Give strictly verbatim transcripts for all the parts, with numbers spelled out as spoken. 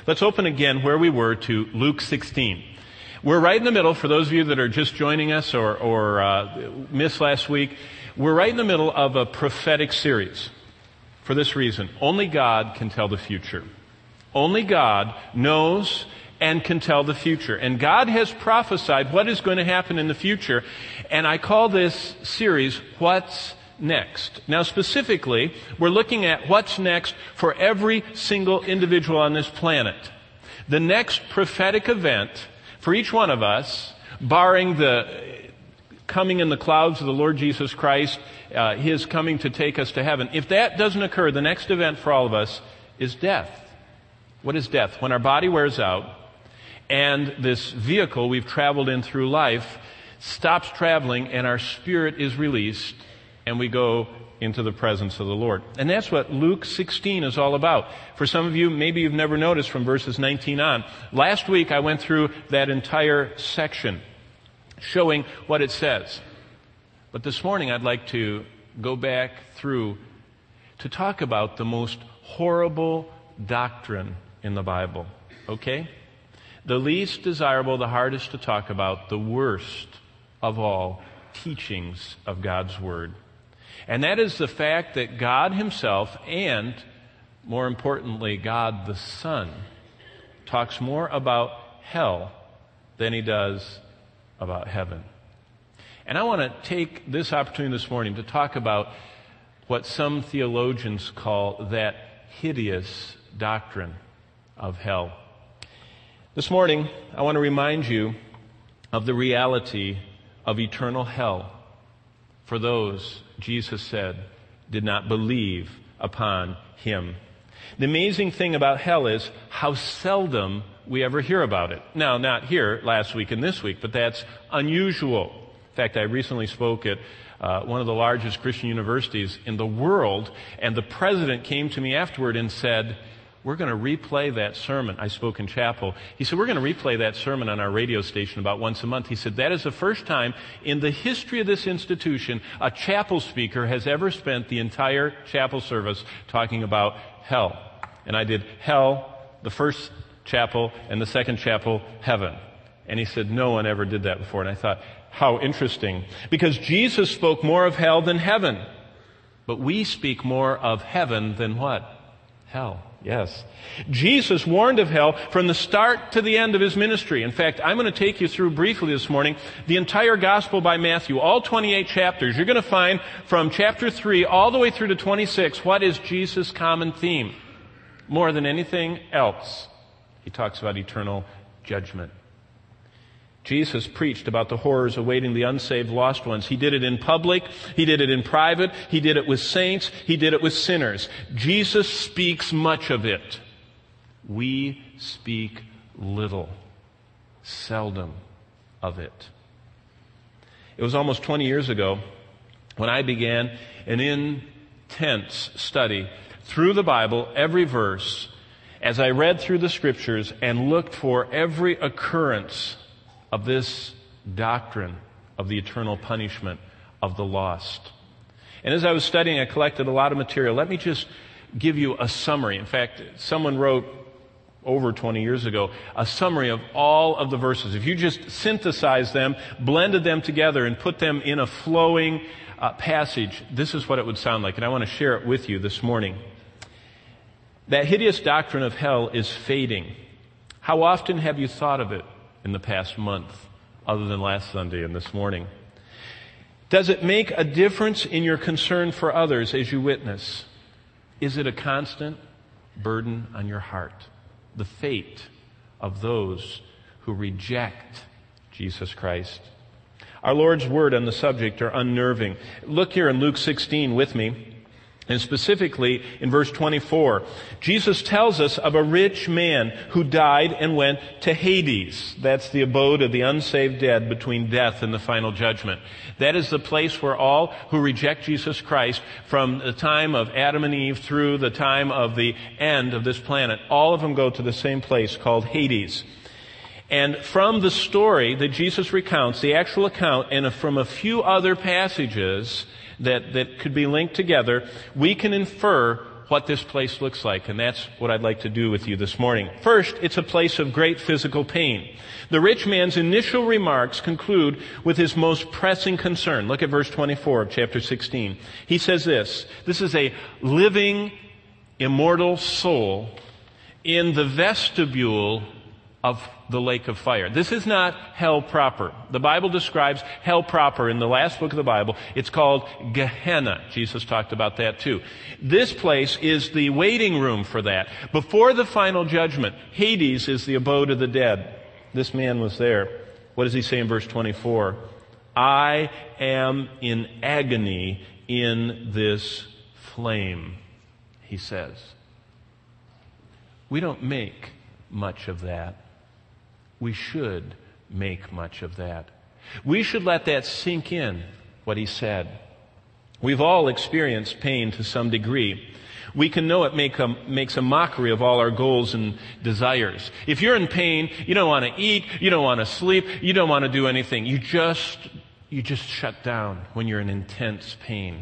Let's open again where we were to Luke sixteen. We're right in the middle, for those of you that are just joining us or, or uh, missed last week, we're right in the middle of a prophetic series. For this reason, only God can tell the future. Only God knows and can tell the future. And God has prophesied what is going to happen in the future. And I call this series, What's Next? Now specifically, we're looking at what's next for every single individual on this planet. The next prophetic event for each one of us, barring the coming in the clouds of the Lord Jesus Christ, uh, His coming to take us to heaven. If that doesn't occur, the next event for all of us is death. What is death? When our body wears out and this vehicle we've traveled in through life stops traveling and our spirit is released and we go into the presence of the Lord. And that's what Luke sixteen is all about. For some of you, maybe you've never noticed from verses nineteen on. Last week I went through that entire section showing what it says. But this morning I'd like to go back through to talk about the most horrible doctrine in the Bible. Okay? The least desirable, the hardest to talk about, the worst of all teachings of God's Word. And that is the fact that God Himself and, more importantly, God the Son talks more about hell than He does about heaven. And I want to take this opportunity this morning to talk about what some theologians call that hideous doctrine of hell. This morning, I want to remind you of the reality of eternal hell for those, Jesus said, did not believe upon Him. The amazing thing about hell is how seldom we ever hear about it. Now, not here last week and this week, but that's unusual. In fact, I recently spoke at uh, one of the largest Christian universities in the world, and the president came to me afterward and said, we're going to replay that sermon. I spoke in chapel. He said, we're going to replay that sermon on our radio station about once a month. He said, that is the first time in the history of this institution a chapel speaker has ever spent the entire chapel service talking about hell. And I did hell, the first chapel, and the second chapel, heaven. And he said, no one ever did that before. And I thought, how interesting. Because Jesus spoke more of hell than heaven. But we speak more of heaven than what? Hell. Yes. Jesus warned of hell from the start to the end of His ministry. In fact, I'm going to take you through briefly this morning the entire Gospel by Matthew, all twenty-eight chapters. You're going to find from chapter three all the way through to twenty-six, what is Jesus' common theme? More than anything else, He talks about eternal judgment. Jesus preached about the horrors awaiting the unsaved lost ones. He did it in public. He did it in private. He did it with saints. He did it with sinners. Jesus speaks much of it. We speak little, seldom of it. It was almost twenty years ago when I began an intense study through the Bible, every verse, as I read through the Scriptures and looked for every occurrence of this doctrine of the eternal punishment of the lost. And as I was studying, I collected a lot of material. Let me just give you a summary. In fact, someone wrote over twenty years ago a summary of all of the verses. If you just synthesize them, blended them together, and put them in a flowing uh, passage, this is what it would sound like. And I want to share it with you this morning. That hideous doctrine of hell is fading. How often have you thought of it in the past month, other than last Sunday and this morning? Does it make a difference in your concern for others as you witness? Is it a constant burden on your heart? The fate of those who reject Jesus Christ. Our Lord's word on the subject are unnerving. Look here in Luke sixteen with me. And specifically in verse twenty-four, Jesus tells us of a rich man who died and went to Hades. That's the abode of the unsaved dead between death and the final judgment. That is the place where all who reject Jesus Christ from the time of Adam and Eve through the time of the end of this planet, all of them go to the same place called Hades. And from the story that Jesus recounts, the actual account, and from a few other passages that, that could be linked together, we can infer what this place looks like, and that's what I'd like to do with you this morning. First, it's a place of great physical pain. The rich man's initial remarks conclude with his most pressing concern. Look at verse twenty-four of chapter sixteen. He says this, this is a living, immortal soul in the vestibule of the lake of fire. This is not hell proper. The Bible describes hell proper in the last book of the Bible. It's called Gehenna. Jesus talked about that too. This place is the waiting room for that. Before the final judgment, Hades is the abode of the dead. This man was there. What does he say in verse twenty-four? I am in agony in this flame, he says. We don't make much of that. We should make much of that. We should let that sink in, what he said. We've all experienced pain to some degree. We can know it make a, makes a mockery of all our goals and desires. If you're in pain, you don't want to eat, you don't want to sleep, you don't want to do anything. You just, you just shut down when you're in intense pain.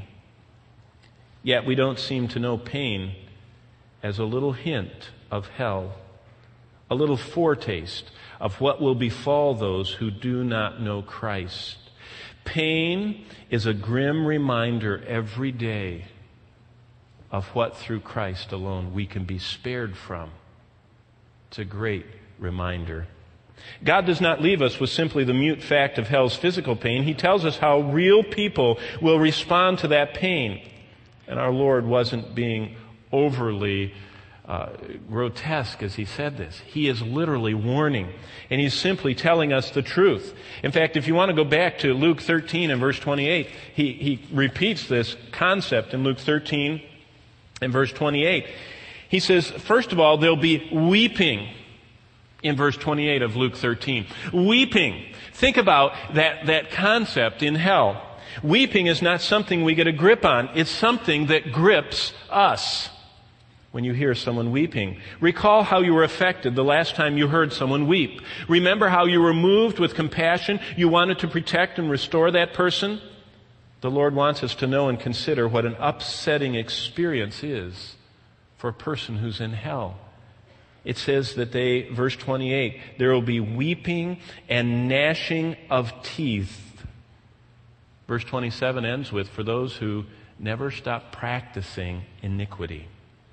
Yet we don't seem to know pain as a little hint of hell, a little foretaste of what will befall those who do not know Christ. Pain is a grim reminder every day of what through Christ alone we can be spared from. It's a great reminder. God does not leave us with simply the mute fact of hell's physical pain. He tells us how real people will respond to that pain. And our Lord wasn't being overly Uh, grotesque as he said this. He is literally warning, and he's simply telling us the truth. In fact, if you want to go back to Luke thirteen and verse twenty-eight, he, he repeats this concept in Luke thirteen and verse twenty-eight. He says, first of all, there'll be weeping in verse twenty-eight of Luke thirteen. Weeping. Think about that, that concept in hell. Weeping is not something we get a grip on. It's something that grips us. When you hear someone weeping, recall how you were affected the last time you heard someone weep. Remember how you were moved with compassion. You wanted to protect and restore that person. The Lord wants us to know and consider what an upsetting experience is for a person who's in hell. It says that they, verse twenty-eight, there will be weeping and gnashing of teeth. Verse twenty-seven ends with, for those who never stop practicing iniquity.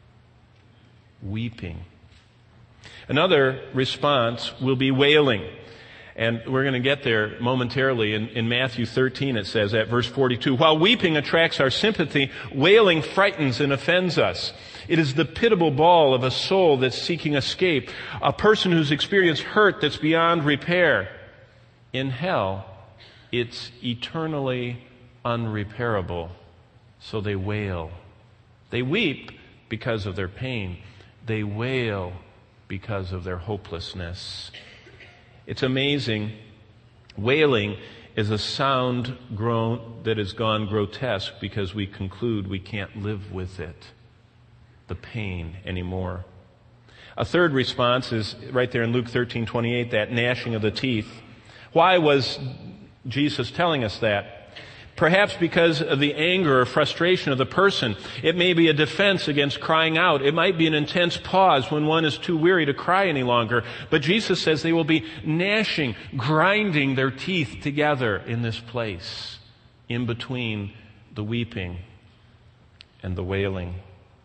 Weeping. Another response will be wailing. And we're going to get there momentarily. In, in Matthew thirteen it says at verse forty-two, while weeping attracts our sympathy, wailing frightens and offends us. It is the pitiable bawl of a soul that's seeking escape, a person who's experienced hurt that's beyond repair. In hell, it's eternally unrepairable. So they wail. They weep because of their pain. They wail because of their hopelessness. It's amazing. Wailing is a sound grown that has gone grotesque because we conclude we can't live with it, the pain, anymore. A third response is right there in Luke thirteen twenty-eight, that gnashing of the teeth. Why was Jesus telling us that? Perhaps because of the anger or frustration of the person. It may be a defense against crying out. It might be an intense pause when one is too weary to cry any longer. But Jesus says they will be gnashing, grinding their teeth together in this place, in between the weeping and the wailing.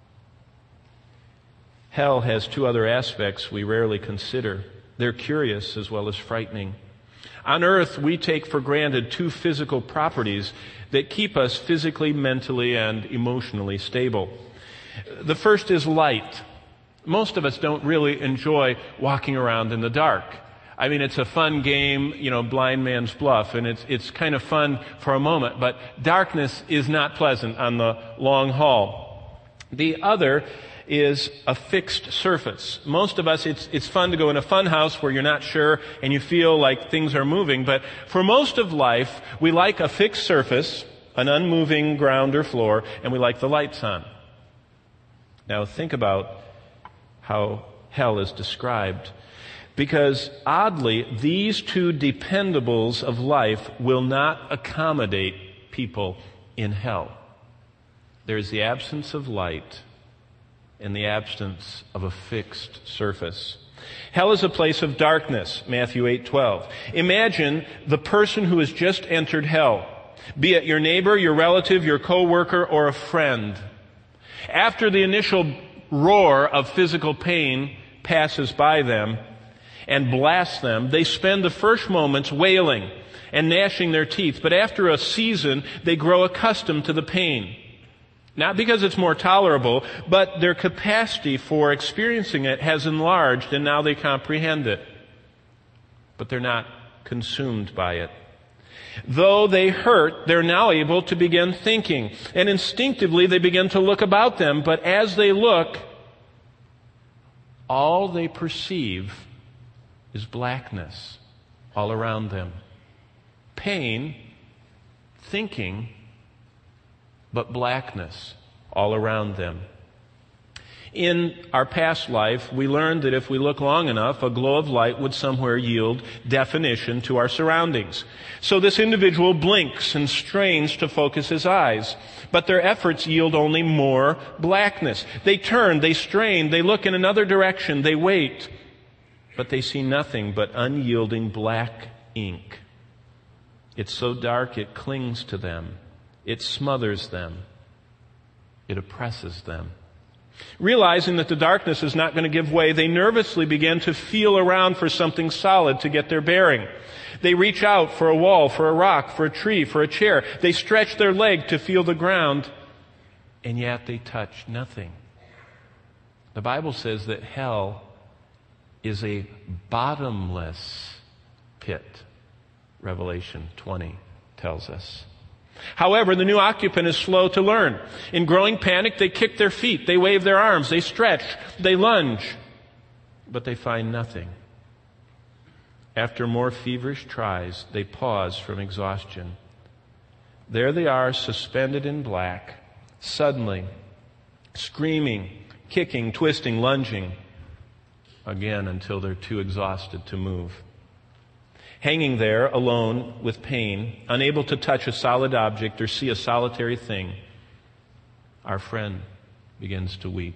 Hell has two other aspects we rarely consider. They're curious as well as frightening. On earth, we take for granted two physical properties that keep us physically, mentally, and emotionally stable. The first is light. Most of us don't really enjoy walking around in the dark. I mean, it's a fun game, you know, blind man's bluff, and it's it's kind of fun for a moment, but darkness is not pleasant on the long haul. The other is a fixed surface. Most of us, it's it's fun to go in a fun house where you're not sure and you feel like things are moving, but for most of life, we like a fixed surface, an unmoving ground or floor, and we like the lights on. Now think about how hell is described, because oddly, these two dependables of life will not accommodate people in hell. There's the absence of light in the absence of a fixed surface. Hell is a place of darkness, Matthew eight twelve. Imagine the person who has just entered hell, be it your neighbor, your relative, your coworker, or a friend. After the initial roar of physical pain passes by them and blasts them, they spend the first moments wailing and gnashing their teeth. But after a season, they grow accustomed to the pain. Not because it's more tolerable, but their capacity for experiencing it has enlarged, and now they comprehend it. But they're not consumed by it. Though they hurt, they're now able to begin thinking. And instinctively, they begin to look about them. But as they look, all they perceive is blackness all around them. Pain, thinking, but blackness all around them. In our past life, we learned that if we look long enough, a glow of light would somewhere yield definition to our surroundings. So this individual blinks and strains to focus his eyes, but their efforts yield only more blackness. They turn, they strain, they look in another direction, they wait, but they see nothing but unyielding black ink. It's so dark it clings to them. It smothers them. It oppresses them. Realizing that the darkness is not going to give way, they nervously begin to feel around for something solid to get their bearing. They reach out for a wall, for a rock, for a tree, for a chair. They stretch their leg to feel the ground, and yet they touch nothing. The Bible says that hell is a bottomless pit. Revelation twenty tells us. However, the new occupant is slow to learn. In growing panic, they kick their feet, they wave their arms, they stretch, they lunge, but they find nothing. After more feverish tries, they pause from exhaustion. There they are, suspended in black, suddenly, screaming, kicking, twisting, lunging, again until they're too exhausted to move. Hanging there, alone, with pain, unable to touch a solid object or see a solitary thing, our friend begins to weep.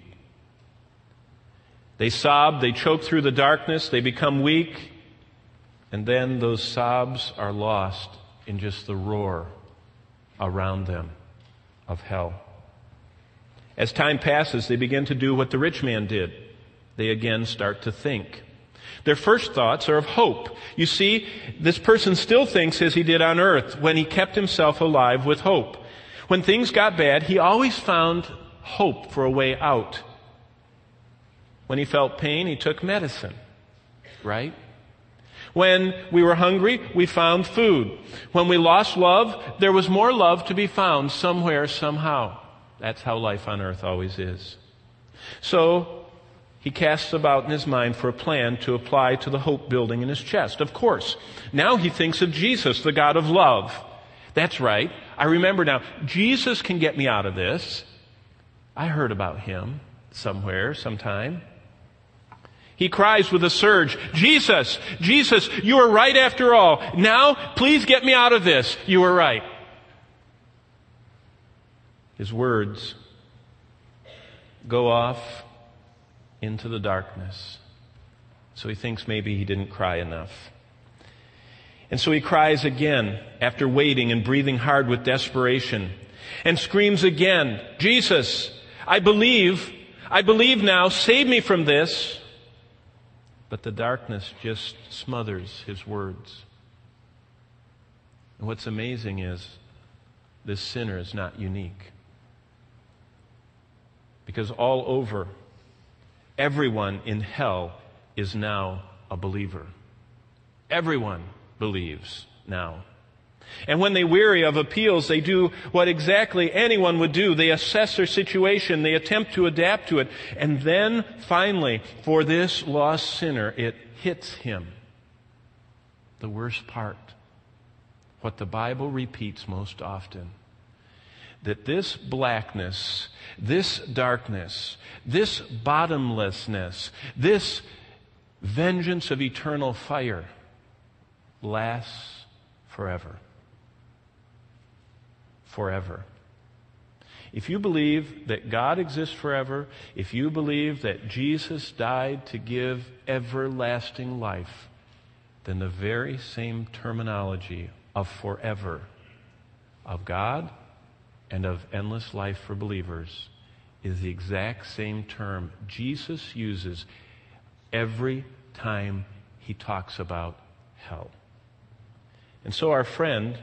They sob, they choke through the darkness, they become weak, and then those sobs are lost in just the roar around them of hell. As time passes, they begin to do what the rich man did. They again start to think. Their first thoughts are of hope. You see, this person still thinks as he did on earth when he kept himself alive with hope. When things got bad, he always found hope for a way out. When he felt pain, he took medicine, right? When we were hungry, we found food. When we lost love, there was more love to be found somewhere, somehow. That's how life on earth always is. So, he casts about in his mind for a plan to apply to the hope building in his chest. Of course, now he thinks of Jesus, the God of love. That's right. I remember now, Jesus can get me out of this. I heard about him somewhere, sometime. He cries with a surge, Jesus, Jesus, you were right after all. Now, please get me out of this. You were right. His words go off into the darkness. So he thinks maybe he didn't cry enough. And so he cries again after waiting and breathing hard with desperation and screams again, Jesus, I believe, I believe now, save me from this. But the darkness just smothers his words. And what's amazing is this sinner is not unique. Because all over, everyone in hell is now a believer. Everyone believes now. And when they weary of appeals, they do what exactly anyone would do. They assess their situation. They attempt to adapt to it. And then, finally, for this lost sinner, it hits him. The worst part. What the Bible repeats most often. That this blackness, this darkness, this bottomlessness, this vengeance of eternal fire lasts forever. Forever. If you believe that God exists forever, if you believe that Jesus died to give everlasting life, then the very same terminology of forever, of God and of endless life for believers, is the exact same term Jesus uses every time he talks about hell. And so our friend,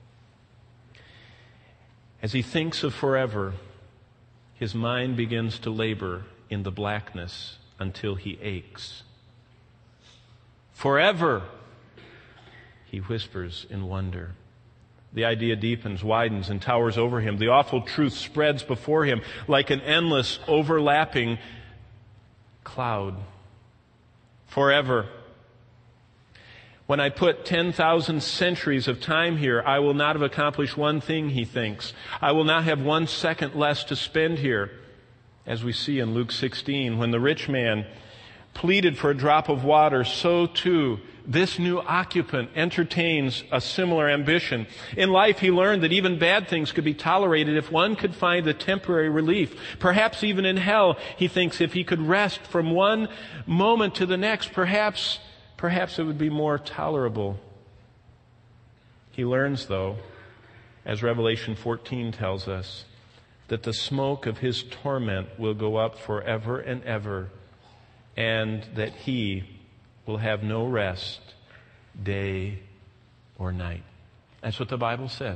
as he thinks of forever, his mind begins to labor in the blackness until he aches. Forever, he whispers in wonder. The idea deepens, widens, and towers over him. The awful truth spreads before him like an endless, overlapping cloud. Forever. When I put ten thousand centuries of time here, I will not have accomplished one thing, he thinks. I will not have one second less to spend here. As we see in Luke sixteen, when the rich man pleaded for a drop of water, so too this new occupant entertains a similar ambition. In life, he learned that even bad things could be tolerated if one could find a temporary relief. Perhaps even in hell, he thinks, if he could rest from one moment to the next, perhaps, perhaps it would be more tolerable. He learns, though, as Revelation fourteen tells us, that the smoke of his torment will go up forever and ever, and that he will have no rest day or night. That's what the Bible says.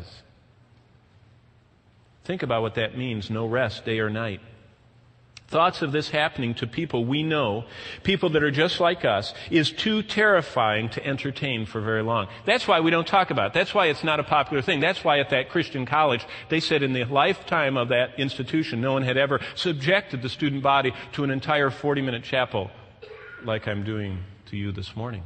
Think about what that means, no rest day or night. Thoughts of this happening to people we know, people that are just like us, is too terrifying to entertain for very long. That's why we don't talk about it. That's why it's not a popular thing. That's why at that Christian college, they said in the lifetime of that institution, no one had ever subjected the student body to an entire forty-minute chapel like I'm doing to you this morning.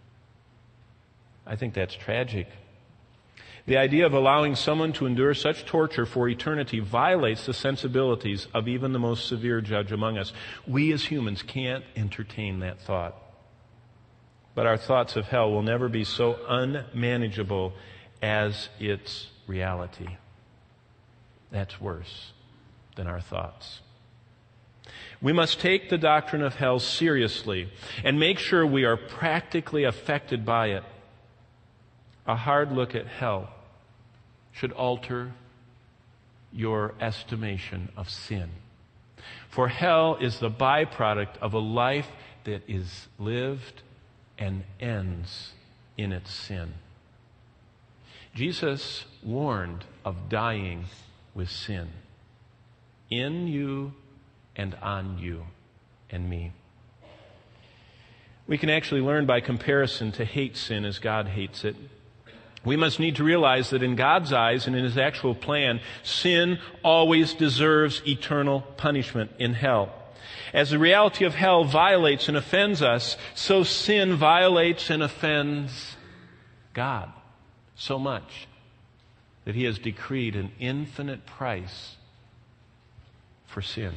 I think that's tragic. The idea of allowing someone to endure such torture for eternity violates the sensibilities of even the most severe judge among us. We as humans can't entertain that thought. But our thoughts of hell will never be so unmanageable as its reality. That's worse than our thoughts. We must take the doctrine of hell seriously and make sure we are practically affected by it. A hard look at hell should alter your estimation of sin. For hell is the byproduct of a life that is lived and ends in its sin. Jesus warned of dying with sin in you and on you and me. We can actually learn by comparison to hate sin as God hates it. We must need to realize that in God's eyes and in His actual plan, sin always deserves eternal punishment in hell. As the reality of hell violates and offends us, so sin violates and offends God so much that He has decreed an infinite price for sin.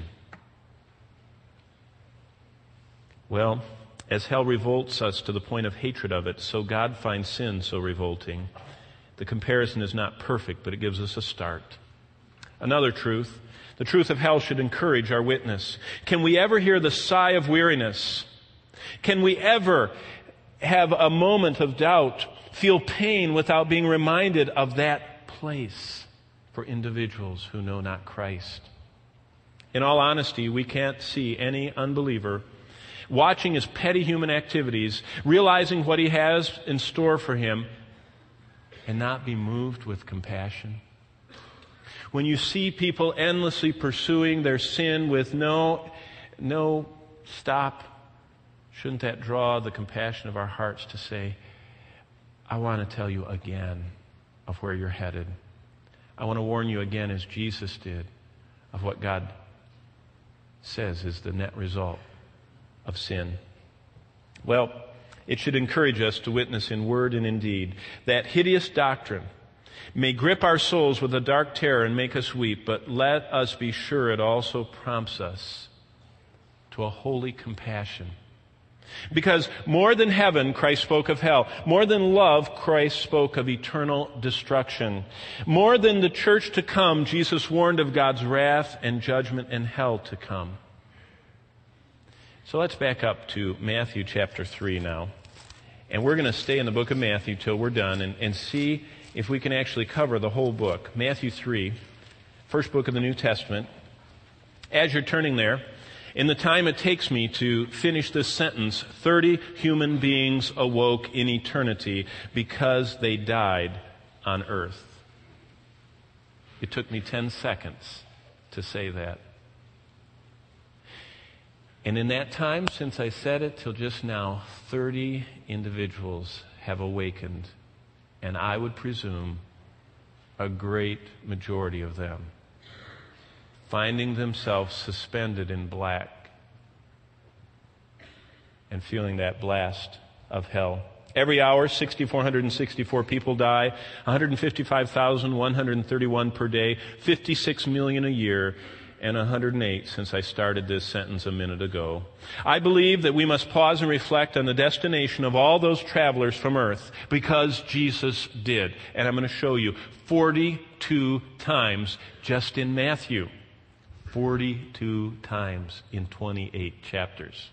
Well, as hell revolts us to the point of hatred of it, so God finds sin so revolting. The comparison is not perfect, but it gives us a start. Another truth, the truth of hell should encourage our witness. Can we ever hear the sigh of weariness? Can we ever have a moment of doubt, feel pain without being reminded of that place for individuals who know not Christ? In all honesty, we can't see any unbeliever watching his petty human activities, realizing what he has in store for him, and not be moved with compassion. When you see people endlessly pursuing their sin with no, no stop, shouldn't that draw the compassion of our hearts to say, I want to tell you again of where you're headed. I want to warn you again, as Jesus did, of what God says is the net result of sin. Well, it should encourage us to witness in word and in deed. That hideous doctrine may grip our souls with a dark terror and make us weep, but let us be sure it also prompts us to a holy compassion Because more than heaven, Christ spoke of hell. More than love, Christ spoke of eternal destruction. More than the church to come, Jesus warned of God's wrath and judgment and hell to come. So let's back up to Matthew chapter three now. And we're going to stay in the book of Matthew till we're done and, and see if we can actually cover the whole book. Matthew three, first book of the New Testament. As you're turning there, in the time it takes me to finish this sentence, thirty human beings awoke in eternity because they died on earth. It took me ten seconds to say that. And in that time, since I said it till just now, thirty individuals have awakened, and I would presume a great majority of them finding themselves suspended in black and feeling that blast of hell. Every hour, six thousand four hundred sixty-four people die, one hundred fifty-five thousand one hundred thirty-one per day, fifty-six million a year, and one hundred eight since I started this sentence a minute ago. I believe that we must pause and reflect on the destination of all those travelers from earth because Jesus did. And I'm going to show you forty-two times just in Matthew. forty-two times in twenty-eight chapters.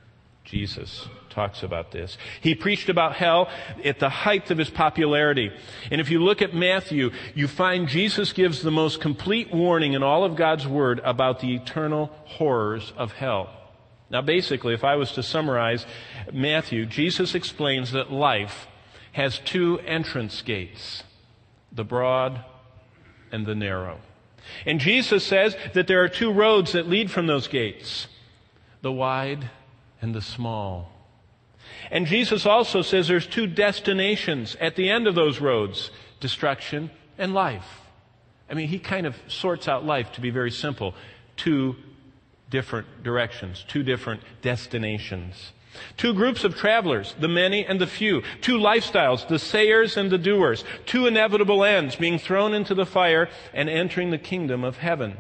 Jesus talks about this. He preached about hell at the height of his popularity. And if you look at Matthew, you find Jesus gives the most complete warning in all of God's Word about the eternal horrors of hell. Now basically, if I was to summarize Matthew, Jesus explains that life has two entrance gates, the broad and the narrow. And Jesus says that there are two roads that lead from those gates, the wide and the small. And Jesus also says there's two destinations at the end of those roads, destruction and life. I mean, he kind of sorts out life to be very simple. Two different directions, two different destinations. Two groups of travelers, the many and the few. Two lifestyles, the sayers and the doers. Two inevitable ends, being thrown into the fire and entering the kingdom of heaven.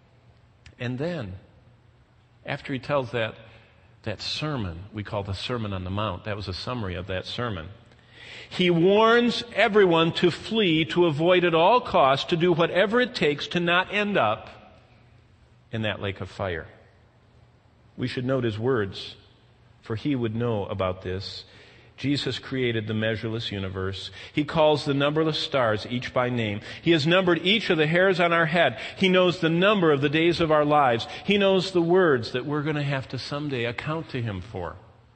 And then, after he tells that, that sermon, we call the Sermon on the Mount, that was a summary of that sermon, he warns everyone to flee, to avoid at all costs, to do whatever it takes to not end up in that lake of fire. We should note his words, for he would know about this. Jesus created the measureless universe. He calls the numberless stars, each by name. He has numbered each of the hairs on our head. He knows the number of the days of our lives. He knows the words that we're going to have to someday account to him for.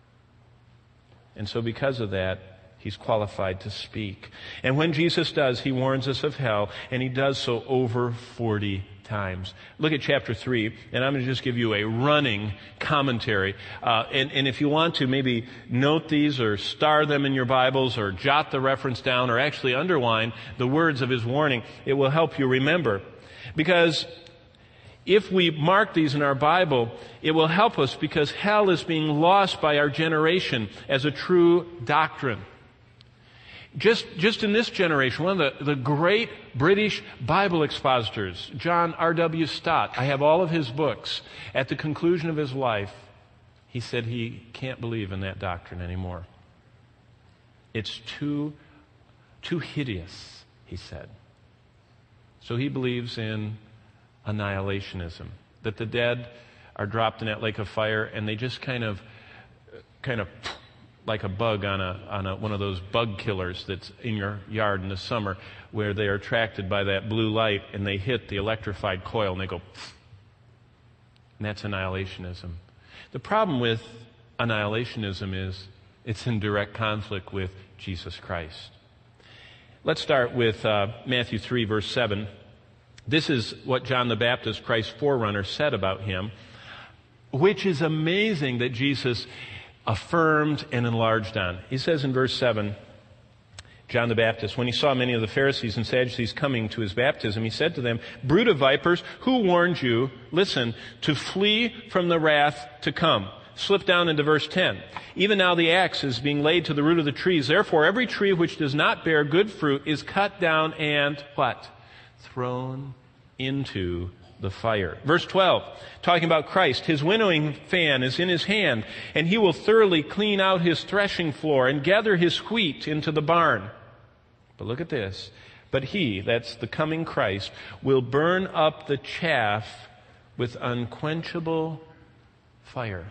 And so because of that, he's qualified to speak. And when Jesus does, he warns us of hell, and he does so over forty times. Look at chapter three, and I'm going to just give you a running commentary. Uh, and, and if you want to, maybe note these or star them in your Bibles or jot the reference down or actually underline the words of his warning. It will help you remember. Because if we mark these in our Bible, it will help us because hell is being lost by our generation as a true doctrine. Just, just in this generation, one of the, the great British Bible expositors, John R W Stott, I have all of his books. At the conclusion of his life, he said he can't believe in that doctrine anymore. It's too, too hideous, he said. So he believes in annihilationism, that the dead are dropped in that lake of fire and they just kind of, kind of, like a bug on a on a, one of those bug killers that's in your yard in the summer, where they are attracted by that blue light and they hit the electrified coil and they go, and that's annihilationism. The problem with annihilationism is it's in direct conflict with Jesus Christ. Let's start with uh, Matthew three, verse seven. This is what John the Baptist, Christ's forerunner, said about him, which is amazing that Jesus affirmed and enlarged on. He says in verse seven, John the Baptist, when he saw many of the Pharisees and Sadducees coming to his baptism, he said to them, "Brood of vipers, who warned you, listen, to flee from the wrath to come?" Slip down into verse ten. "Even now the axe is being laid to the root of the trees. Therefore every tree which does not bear good fruit is cut down and," what? "Thrown into the fire. Verse twelve, talking about Christ. His winnowing fan is in his hand, and he will thoroughly clean out his threshing floor and gather his wheat into the barn. But look at this. But he, that's the coming Christ, will burn up the chaff with unquenchable fire.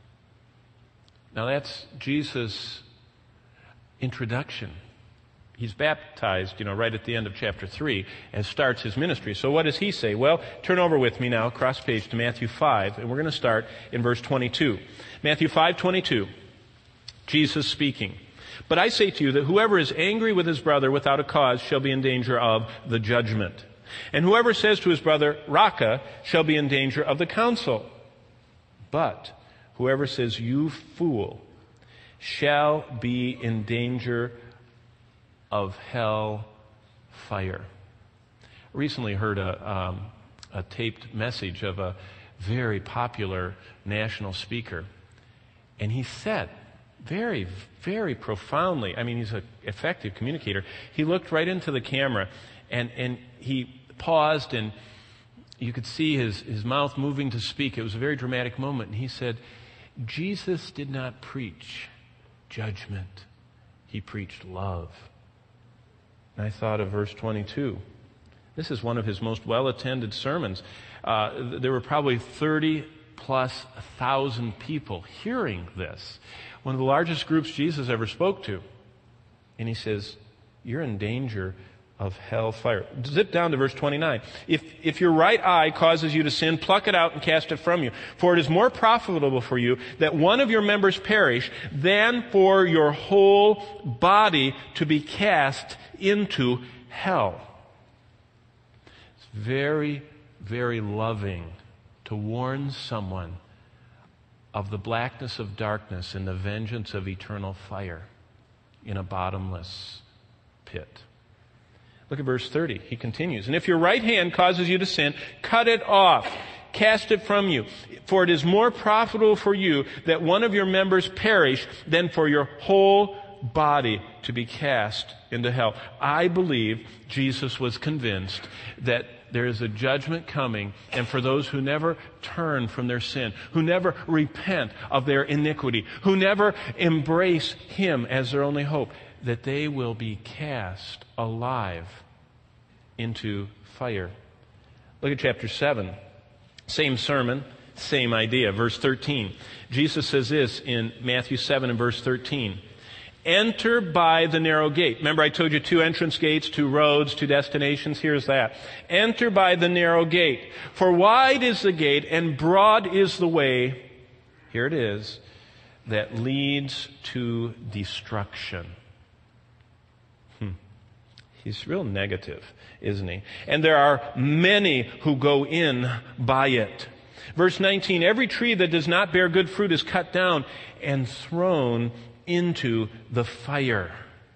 Now that's Jesus' introduction. He's baptized, you know, right at the end of chapter three and starts his ministry. So what does he say? Well, turn over with me now, across page to Matthew five, and we're going to start in verse twenty-two. Matthew five twenty-two, Jesus speaking. But I say to you that whoever is angry with his brother without a cause shall be in danger of the judgment. And whoever says to his brother, Raca, shall be in danger of the council. But whoever says, you fool, shall be in danger of hell fire. I recently heard a, um, a taped message of a very popular national speaker. And he said, very, very profoundly, I mean, he's an effective communicator. He looked right into the camera and, and he paused, and you could see his, his mouth moving to speak. It was a very dramatic moment. And he said, Jesus did not preach judgment. He preached love. And I thought of verse twenty-two. This is one of his most well-attended sermons. Uh, there were probably thirty plus thousand people hearing this. One of the largest groups Jesus ever spoke to. And he says, you're in danger of hell fire. Zip down to verse twenty-nine. If, if your right eye causes you to sin, pluck it out and cast it from you. For it is more profitable for you that one of your members perish than for your whole body to be cast into hell. It's very, very loving to warn someone of the blackness of darkness and the vengeance of eternal fire in a bottomless pit. Look at verse thirty. He continues, and if your right hand causes you to sin, cut it off. Cast it from you. For it is more profitable for you that one of your members perish than for your whole body to be cast into hell. I believe Jesus was convinced that there is a judgment coming, and for those who never turn from their sin, who never repent of their iniquity, who never embrace Him as their only hope, that they will be cast alive into fire. Look at chapter seven. Same sermon, same idea. Verse thirteen. Jesus says this in Matthew seven and verse thirteen. Enter by the narrow gate. Remember I told you two entrance gates, two roads, two destinations? Here's that. Enter by the narrow gate. For wide is the gate and broad is the way, here it is, that leads to destruction. Hmm. He's real negative, isn't he? And there are many who go in by it. Verse nineteen, every tree that does not bear good fruit is cut down and thrown into the fire.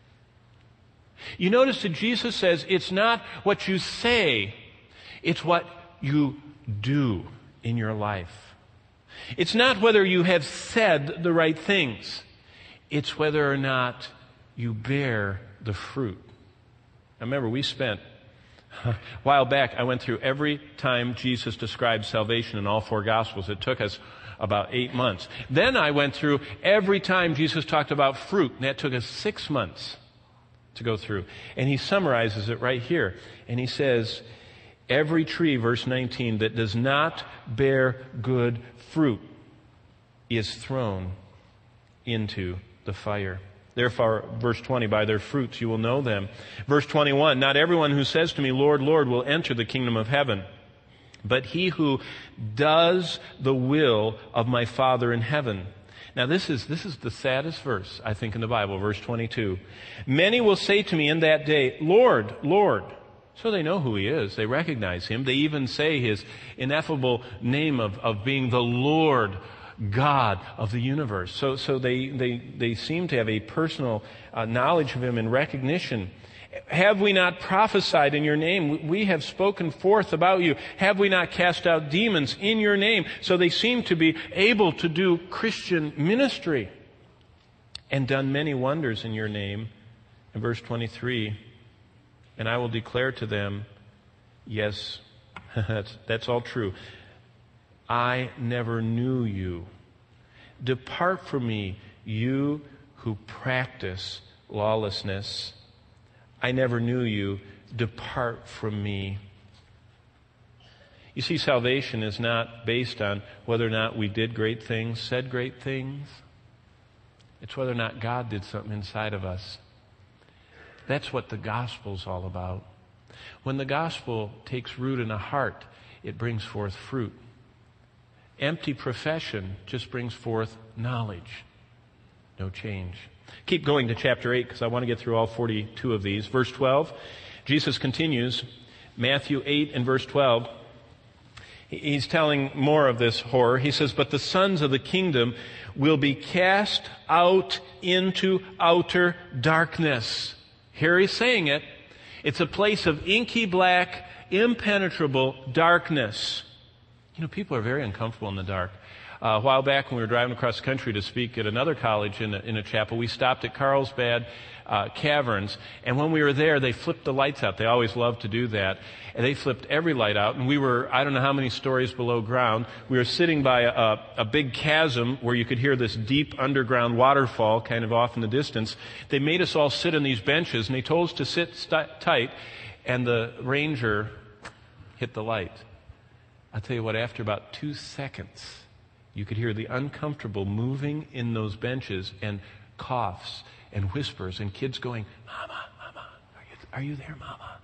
You notice that Jesus says it's not what you say, it's what you do in your life. It's not whether you have said the right things, it's whether or not you bear the fruit. Now remember, we spent a while back, I went through every time Jesus described salvation in all four Gospels. It took us about eight months. Then I went through every time Jesus talked about fruit, and that took us six months to go through. And he summarizes it right here. And he says, every tree, verse nineteen, that does not bear good fruit is thrown into the fire. Therefore, verse twenty, by their fruits you will know them. Verse twenty-one, not everyone who says to me, Lord, Lord, will enter the kingdom of heaven, but he who does the will of my Father in heaven. Now this is, this is the saddest verse, I think, in the Bible, verse twenty-two. Many will say to me in that day, Lord, Lord. So they know who he is. They recognize him. They even say his ineffable name of, of being the Lord God of the universe. So, so they, they, they seem to have a personal uh, knowledge of him and recognition. Have we not prophesied in your name? We have spoken forth about you. Have we not cast out demons in your name? So they seem to be able to do Christian ministry and done many wonders in your name. In verse twenty-three, and I will declare to them, yes, that's, that's all true. I never knew you. Depart from me, you who practice lawlessness. I never knew you. Depart from me. You see, salvation is not based on whether or not we did great things, said great things. It's whether or not God did something inside of us. That's what the gospel's all about. When the gospel takes root in a heart, it brings forth fruit. Empty profession just brings forth knowledge. No change. Keep going to chapter eight because I want to get through all forty-two of these. Verse twelve, Jesus continues, Matthew eight and verse twelve. He's telling more of this horror. He says, but the sons of the kingdom will be cast out into outer darkness. Here he's saying it. It's a place of inky black, impenetrable darkness. You know, people are very uncomfortable in the dark. Uh, a while back when we were driving across the country to speak at another college in a, in a chapel, we stopped at Carlsbad uh, Caverns, and when we were there, they flipped the lights out. They always love to do that. And they flipped every light out, and we were, I don't know how many stories below ground. We were sitting by a, a big chasm where you could hear this deep underground waterfall kind of off in the distance. They made us all sit on these benches, and they told us to sit st- tight, and the ranger hit the light. I'll tell you what, after about two seconds, you could hear the uncomfortable moving in those benches and coughs and whispers and kids going, Mama, Mama, are you, are you there, Mama?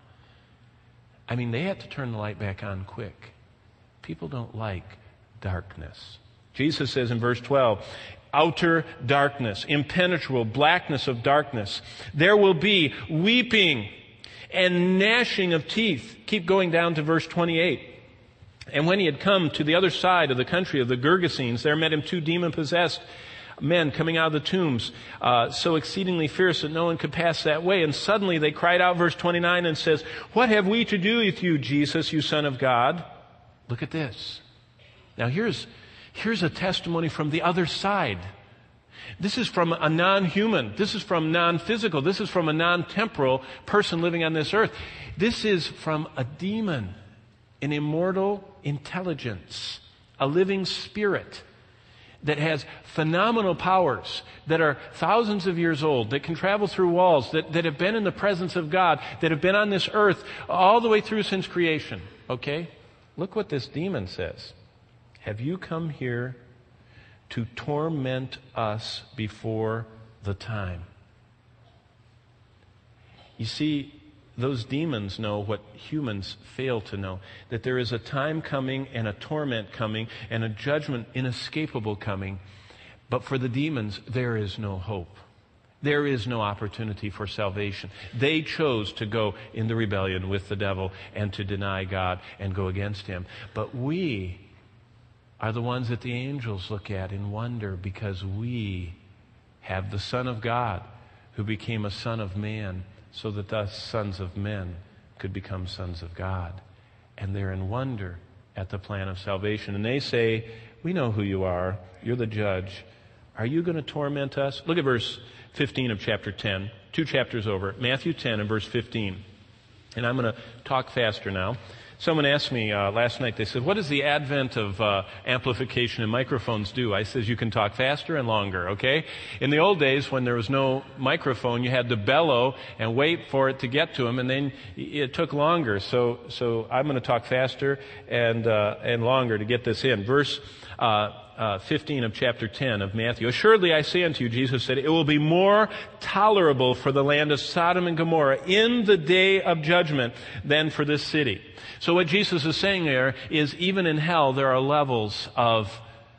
I mean, they had to turn the light back on quick. People don't like darkness. Jesus says in verse twelve, outer darkness, impenetrable blackness of darkness. There will be weeping and gnashing of teeth. Keep going down to verse twenty-eight. And when he had come to the other side of the country of the Gergesenes, there met him two demon-possessed men coming out of the tombs, uh, so exceedingly fierce that no one could pass that way. And suddenly they cried out, verse twenty-nine, and says, what have we to do with you, Jesus, you Son of God? Look at this. Now here's, here's a testimony from the other side. This is from a non-human. This is from non-physical. This is from a non-temporal person living on this earth. This is from a demon, an immortal intelligence, a living spirit that has phenomenal powers, that are thousands of years old, that can travel through walls, that, that have been in the presence of God, that have been on this earth all the way through since creation. Okay? Look what this demon says. Have you come here to torment us before the time? You see, those demons know what humans fail to know, that there is a time coming and a torment coming and a judgment inescapable coming. But for the demons, there is no hope. There is no opportunity for salvation. They chose to go in the rebellion with the devil and to deny God and go against him. But we are the ones that the angels look at in wonder because we have the Son of God who became a son of man, so that thus sons of men could become sons of God. And they're in wonder at the plan of salvation. And they say, we know who you are. You're the judge. Are you going to torment us? Look at verse fifteen of chapter ten. Two chapters over. Matthew ten and verse fifteen. And I'm going to talk faster now. Someone asked me uh, last night, they said, what does the advent of uh, amplification and microphones do? I says, you can talk faster and longer, okay? In the old days, when there was no microphone, you had to bellow and wait for it to get to them, and then it took longer. So so I'm going to talk faster and uh, and longer to get this in. Verse uh, uh, fifteen of chapter ten of Matthew. Assuredly I say unto you, Jesus said, it will be more tolerable for the land of Sodom and Gomorrah in the day of judgment than for this city. So what Jesus is saying there is even in hell there are levels of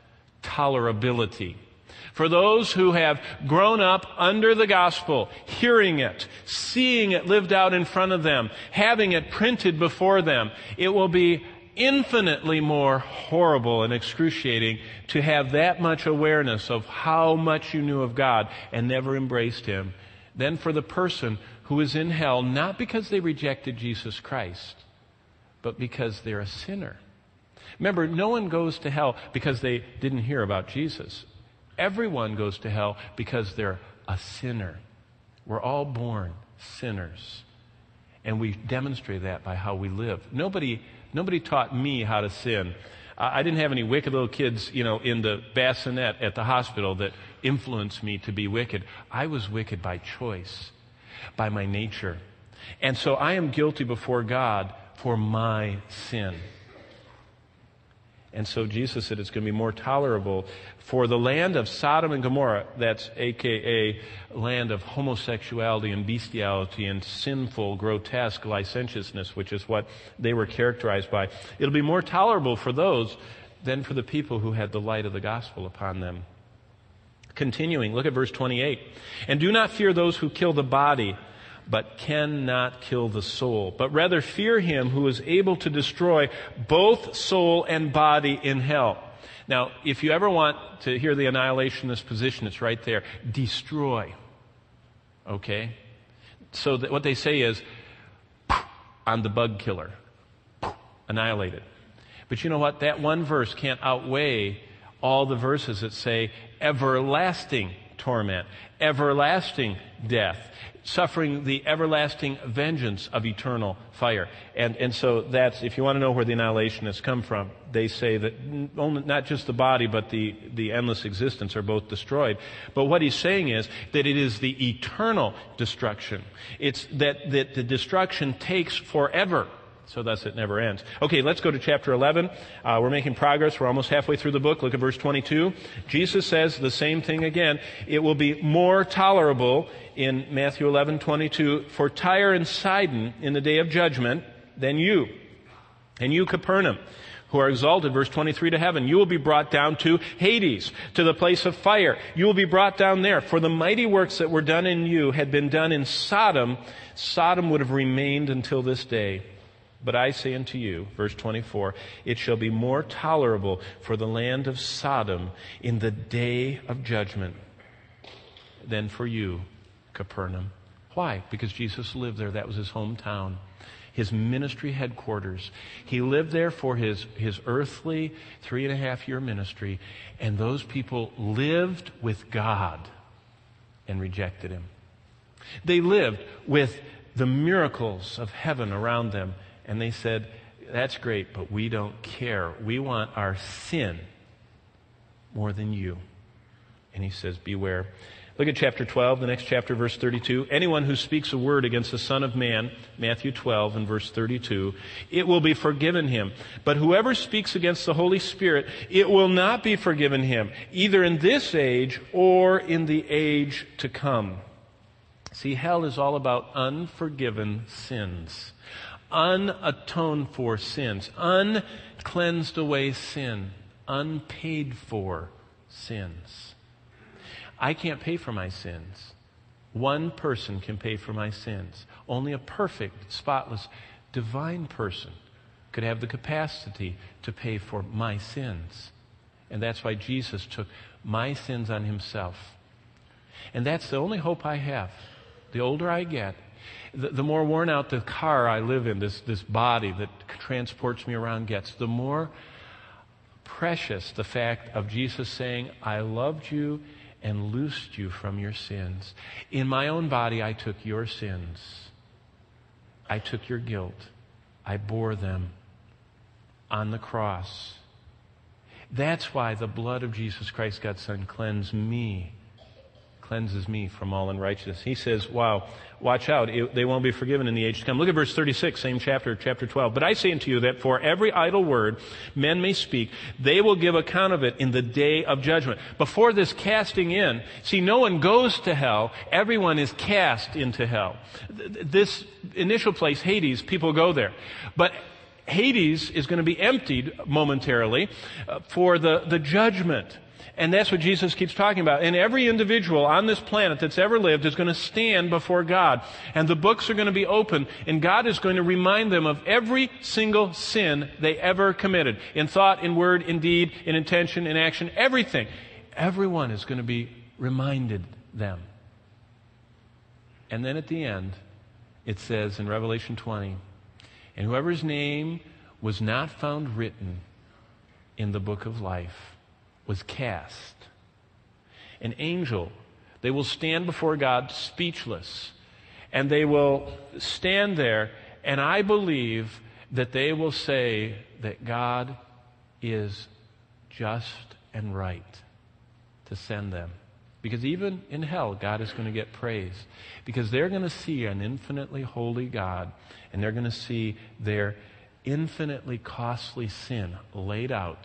tolerability. For those who have grown up under the gospel, hearing it, seeing it lived out in front of them, having it printed before them, it will be infinitely more horrible and excruciating to have that much awareness of how much you knew of God and never embraced Him than for the person who is in hell, not because they rejected Jesus Christ, but because they're a sinner. Remember, no one goes to hell because they didn't hear about Jesus. Everyone goes to hell because they're a sinner. We're all born sinners. And we demonstrate that by how we live. Nobody Nobody taught me how to sin. I didn't have any wicked little kids, you know, in the bassinet at the hospital that influenced me to be wicked. I was wicked by choice, by my nature. And so I am guilty before God for my sin. And so Jesus said it's going to be more tolerable for the land of Sodom and Gomorrah, that's A K A land of homosexuality and bestiality and sinful, grotesque licentiousness, which is what they were characterized by. It'll be more tolerable for those than for the people who had the light of the gospel upon them. Continuing, look at verse twenty-eight. And do not fear those who kill the body, but cannot kill the soul, but rather fear him who is able to destroy both soul and body in hell. Now, if you ever want to hear the annihilationist position, it's right there. Destroy. Okay? So that what they say is, on the bug killer. Annihilate it. But you know what? That one verse can't outweigh all the verses that say everlasting torment, everlasting death, suffering the everlasting vengeance of eternal fire. And and so that's, if you want to know where the annihilationists come from, they say that only, not just the body, but the, the endless existence are both destroyed. But what he's saying is that it is the eternal destruction. It's that, that the destruction takes forever. So thus it never ends. Okay, let's go to chapter eleven. Uh, we're making progress. We're almost halfway through the book. Look at verse twenty-two. Jesus says the same thing again. It will be more tolerable in Matthew eleven twenty-two for Tyre and Sidon in the day of judgment than you. And you, Capernaum, who are exalted, verse twenty-three, to heaven, you will be brought down to Hades, to the place of fire. You will be brought down there. For the mighty works that were done in you had been done in Sodom. Sodom would have remained until this day. But I say unto you, verse twenty-four, it shall be more tolerable for the land of Sodom in the day of judgment than for you, Capernaum. Why? Because Jesus lived there. That was his hometown, his ministry headquarters. He lived there for his, his earthly three and a half year ministry, and those people lived with God and rejected him. They lived with the miracles of heaven around them. And they said, that's great, but we don't care. We want our sin more than you. And he says, beware. Look at chapter twelve, the next chapter, verse thirty-two. Anyone who speaks a word against the Son of Man, Matthew twelve and verse thirty-two, it will be forgiven him. But whoever speaks against the Holy Spirit, it will not be forgiven him, either in this age or in the age to come. See, hell is all about unforgiven sins. Unatoned for sins, uncleansed away sin, unpaid for sins. I can't pay for my sins. One person can pay for my sins. Only a perfect, spotless, divine person could have the capacity to pay for my sins. And that's why Jesus took my sins on himself. And that's the only hope I have. The older I get, The, the more worn out the car I live in, this, this body that transports me around gets, the more precious the fact of Jesus saying, I loved you and loosed you from your sins. In my own body, I took your sins. I took your guilt. I bore them on the cross. That's why the blood of Jesus Christ, God's Son, cleansed me. Cleanses me from all unrighteousness. He says, wow, watch out. It, they won't be forgiven in the age to come. Look at verse thirty-six, same chapter, chapter twelve. But I say unto you that for every idle word men may speak, they will give account of it in the day of judgment. Before this casting in, see, no one goes to hell. Everyone is cast into hell. This initial place, Hades, people go there. But Hades is going to be emptied momentarily uh, for the, the judgment. And that's what Jesus keeps talking about. And every individual on this planet that's ever lived is going to stand before God. And the books are going to be open. And God is going to remind them of every single sin they ever committed. In thought, in word, in deed, in intention, in action, everything. Everyone is going to be reminded them. And then at the end, it says in Revelation twenty, and whoever's name was not found written in the book of life was cast. An angel, they will stand before God speechless. And they will stand there, and I believe that they will say that God is just and right to send them. Because even in hell, God is going to get praise. Because they're going to see an infinitely holy God, and they're going to see their infinitely costly sin laid out.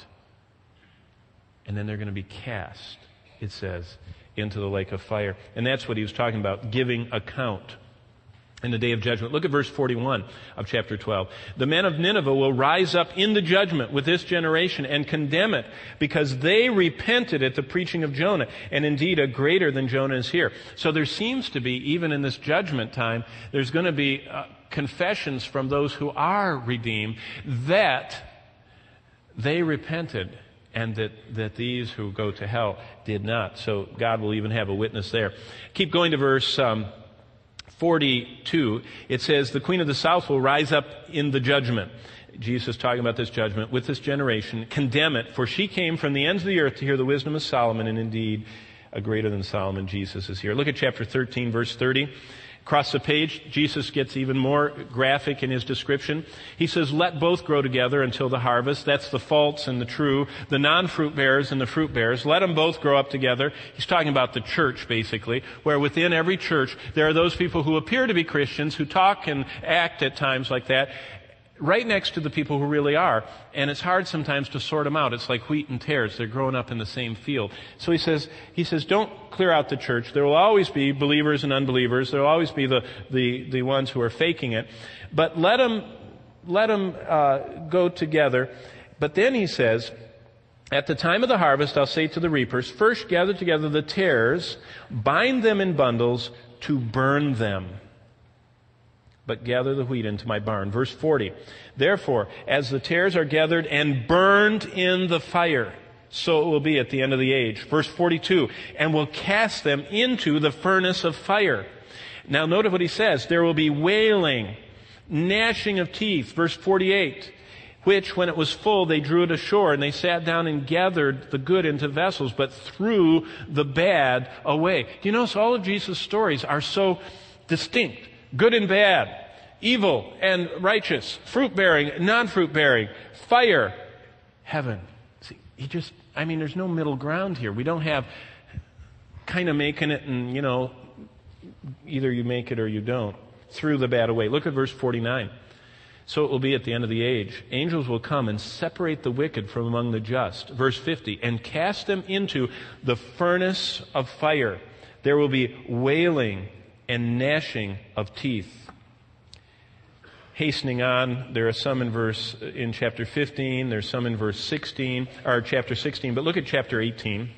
And then they're going to be cast, it says, into the lake of fire. And that's what he was talking about, giving account in the day of judgment. Look at verse forty-one of chapter twelve. The men of Nineveh will rise up in the judgment with this generation and condemn it, because they repented at the preaching of Jonah. And indeed, a greater than Jonah is here. So there seems to be, even in this judgment time, there's going to be uh, confessions from those who are redeemed that they repented, and that, that these who go to hell did not. So God will even have a witness there. Keep going to verse um, forty-two. It says, the queen of the south will rise up in the judgment. Jesus is talking about this judgment with this generation. Condemn it, for she came from the ends of the earth to hear the wisdom of Solomon, and indeed a greater than Solomon, Jesus, is here. Look at chapter thirteen, verse thirty. Across the page, Jesus gets even more graphic in his description. He says, let both grow together until the harvest. That's the false and the true, the non-fruit bearers and the fruit bearers. Let them both grow up together. He's talking about the church, basically, where within every church, there are those people who appear to be Christians, who talk and act at times like that, right next to the people who really are. And it's hard sometimes to sort them out. It's like wheat and tares. They're growing up in the same field. So he says, he says, don't clear out the church. There will always be believers and unbelievers. There will always be the, the, the ones who are faking it. But let them, let them, uh, go together. But then he says, at the time of the harvest, I'll say to the reapers, first gather together the tares, bind them in bundles to burn them, but gather the wheat into my barn. Verse forty. Therefore, as the tares are gathered and burned in the fire, so it will be at the end of the age. Verse forty-two. And will cast them into the furnace of fire. Now note what he says. There will be wailing, gnashing of teeth. Verse forty-eight. Which, when it was full, they drew it ashore, and they sat down and gathered the good into vessels, but threw the bad away. Do you notice all of Jesus' stories are so distinct? Good and bad, evil and righteous, fruit-bearing, non-fruit-bearing, fire, heaven. See, he just, I mean, there's no middle ground here. We don't have kind of making it and, you know, either you make it or you don't. Threw the bad away. Look at verse forty-nine. So it will be at the end of the age. Angels will come and separate the wicked from among the just. Verse fifty. And cast them into the furnace of fire. There will be wailing and gnashing of teeth. Hastening on, there are some in verse in chapter fifteen, there's some in verse sixteen, or chapter sixteen, but look at chapter eighteen.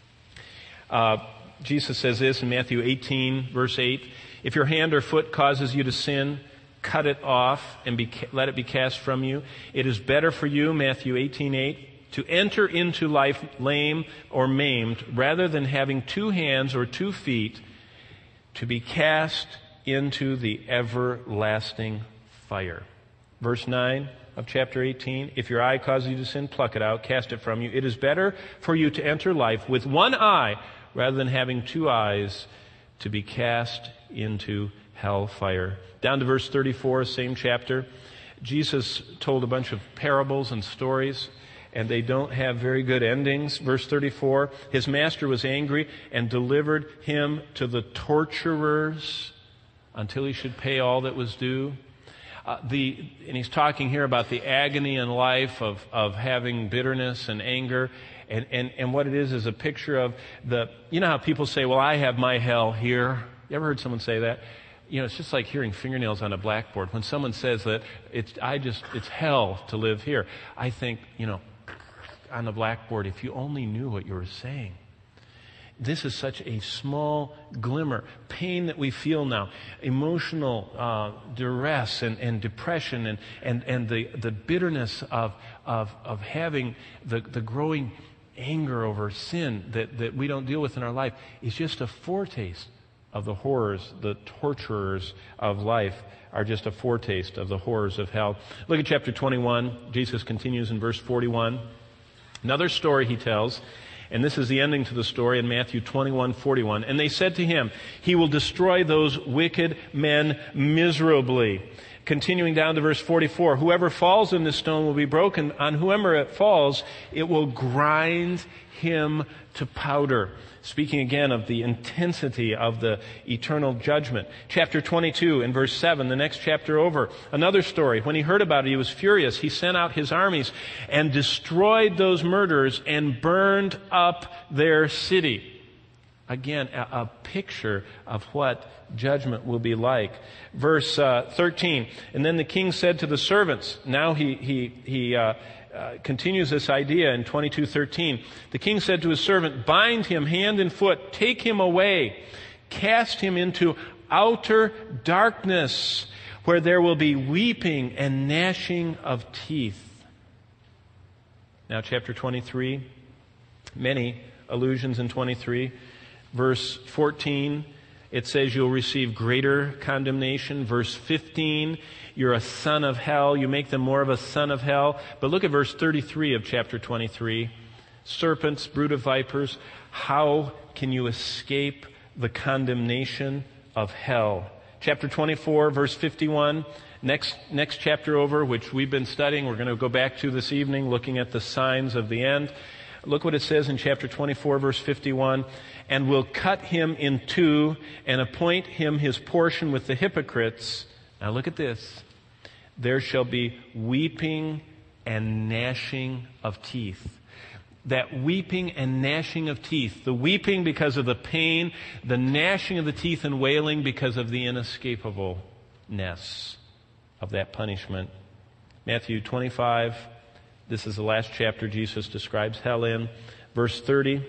Uh, Jesus says this in Matthew eighteen, verse eight, if your hand or foot causes you to sin, cut it off and be, let it be cast from you. It is better for you, Matthew eighteen eight, to enter into life lame or maimed, rather than having two hands or two feet, to be cast into the everlasting fire. Verse nine of chapter eighteen, if your eye causes you to sin, pluck it out, cast it from you. It is better for you to enter life with one eye rather than having two eyes, to be cast into hell fire. Down to verse thirty-four, same chapter. Jesus told a bunch of parables and stories, and they don't have very good endings. Verse thirty-four, his master was angry and delivered him to the torturers until he should pay all that was due. Uh, the, and he's talking here about the agony in life of, of having bitterness and anger. And, and, and what it is is a picture of the, you know how people say, well, I have my hell here. You ever heard someone say that? You know, it's just like hearing fingernails on a blackboard. When someone says that, it's, I just, it's hell to live here. I think, you know, on the blackboard, if you only knew what you were saying. This is such a small glimmer. Pain that we feel now, emotional uh, duress and, and depression and, and, and the, the bitterness of, of, of having the, the growing anger over sin that, that we don't deal with in our life is just a foretaste of the horrors. The torturers of life are just a foretaste of the horrors of hell. Look at chapter twenty-one. Jesus continues in verse forty-one. Another story he tells, and this is the ending to the story in Matthew twenty-one forty-one. And they said to him, he will destroy those wicked men miserably. Continuing down to verse forty-four, whoever falls in this stone will be broken. On whoever it falls, it will grind him to powder. Speaking again of the intensity of the eternal judgment. Chapter twenty-two and verse seven, the next chapter over. Another story. When he heard about it, he was furious. He sent out his armies and destroyed those murderers and burned up their city. Again, a, a picture of what judgment will be like. Verse uh, thirteen, and then the king said to the servants, now he, he, he uh, uh, continues this idea in twenty-two thirteen. The king said to his servant, bind him hand and foot, take him away, cast him into outer darkness, where there will be weeping and gnashing of teeth. Now chapter twenty-three, many allusions in twenty-three. Verse fourteen, it says you'll receive greater condemnation. Verse fifteen, you're a son of hell. You make them more of a son of hell. But look at verse thirty-three of chapter twenty-three. Serpents, brood of vipers, how can you escape the condemnation of hell? Chapter twenty-four, verse fifty-one. Next, next chapter over, which we've been studying, we're going to go back to this evening, looking at the signs of the end. Look what it says in chapter twenty-four, verse fifty-one. And will cut him in two and appoint him his portion with the hypocrites. Now look at this. There shall be weeping and gnashing of teeth. That weeping and gnashing of teeth. The weeping because of the pain, the gnashing of the teeth and wailing because of the inescapableness of that punishment. Matthew twenty-five. This is the last chapter Jesus describes hell in. Verse thirty.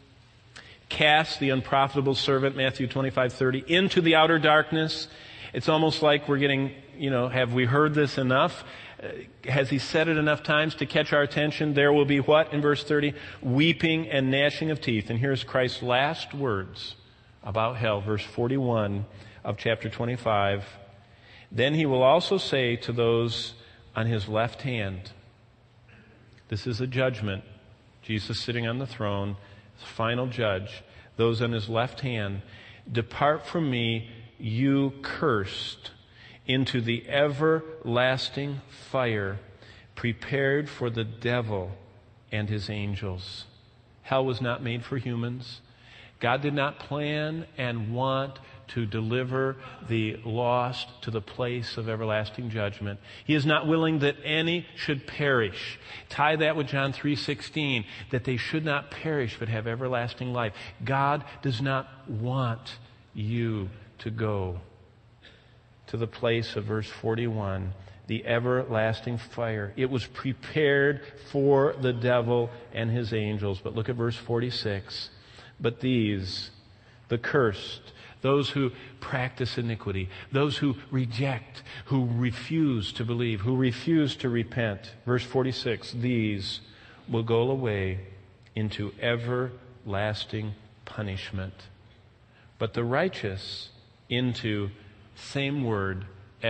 Cast the unprofitable servant, Matthew twenty-five thirty, into the outer darkness. It's almost like we're getting, you know, have we heard this enough? Uh, has he said it enough times to catch our attention? There will be what in verse thirty? Weeping and gnashing of teeth. And here's Christ's last words about hell, verse forty-one of chapter twenty-five. Then he will also say to those on his left hand, this is a judgment. Jesus sitting on the throne, final judge. Those on his left hand, depart from me, you cursed, into the everlasting fire prepared for the devil and his angels. Hell was not made for humans. God did not plan and want to deliver the lost to the place of everlasting judgment. He is not willing that any should perish. Tie that with John three sixteen, that they should not perish but have everlasting life. God does not want you to go to the place of verse forty-one, the everlasting fire. It was prepared for the devil and his angels. But look at verse forty-six. But these, the cursed, those who practice iniquity, those who reject, who refuse to believe, who refuse to repent. Verse forty-six, these will go away into everlasting punishment. But the righteous into, same word,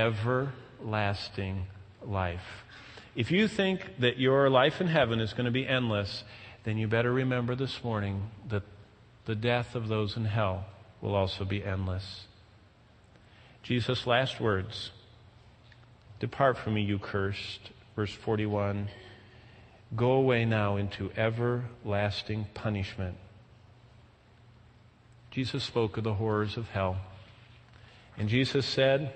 everlasting life. If you think that your life in heaven is going to be endless, then you better remember this morning that the death of those in hell will also be endless. Jesus' last words, depart from me, you cursed, verse forty-one. Go away now into everlasting punishment. Jesus spoke of the horrors of hell. And Jesus said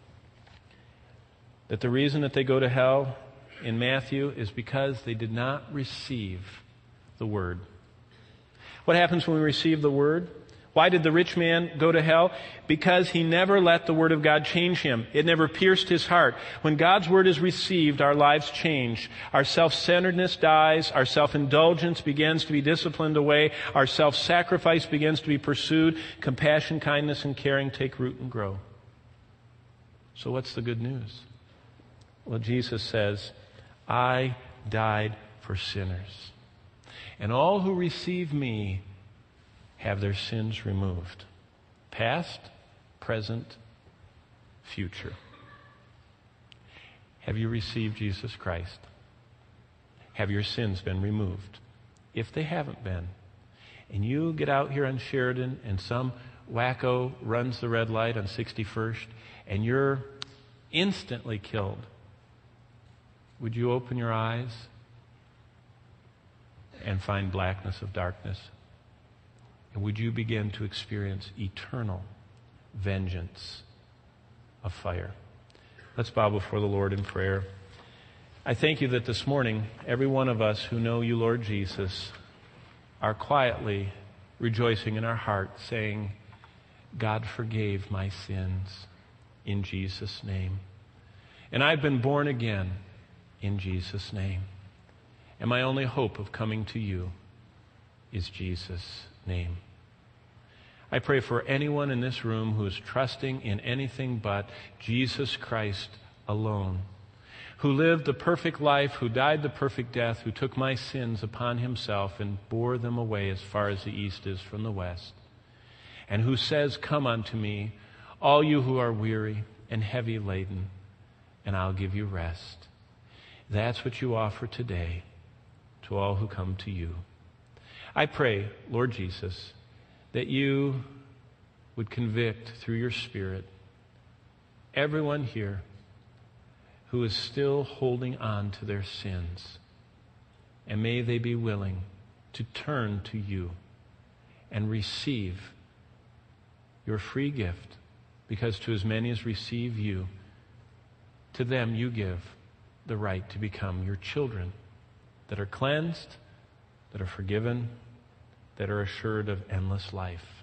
that the reason that they go to hell in Matthew is because they did not receive the Word. What happens when we receive the Word? Why did the rich man go to hell? Because he never let the Word of God change him. It never pierced his heart. When God's Word is received, our lives change. Our self-centeredness dies. Our self-indulgence begins to be disciplined away. Our self-sacrifice begins to be pursued. Compassion, kindness, and caring take root and grow. So what's the good news? Well, Jesus says, I died for sinners. And all who receive me have their sins removed. Past, present, future. Have you received Jesus Christ? Have your sins been removed? If they haven't been, and you get out here on Sheridan and some wacko runs the red light on sixty-first, and you're instantly killed. Would you open your eyes and find blackness of darkness? And would you begin to experience eternal vengeance of fire? Let's bow before the Lord in prayer. I thank you that this morning, every one of us who know you, Lord Jesus, are quietly rejoicing in our hearts, saying, God forgave my sins in Jesus' name. And I've been born again in Jesus' name. And my only hope of coming to you is Jesus' name. I pray for anyone in this room who is trusting in anything but Jesus Christ alone, who lived the perfect life, who died the perfect death, who took my sins upon himself and bore them away as far as the east is from the west, and who says, come unto me, all you who are weary and heavy laden, and I'll give you rest. That's what you offer today to all who come to you. I pray, Lord Jesus, that you would convict through your Spirit everyone here who is still holding on to their sins. And may they be willing to turn to you and receive your free gift, because to as many as receive you, to them you give the right to become your children that are cleansed, that are forgiven, that are assured of endless life.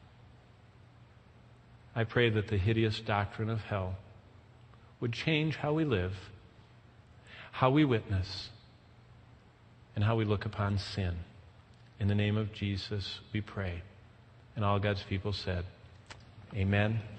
I pray that the hideous doctrine of hell would change how we live, how we witness, and how we look upon sin. In the name of Jesus, we pray. And all God's people said, amen.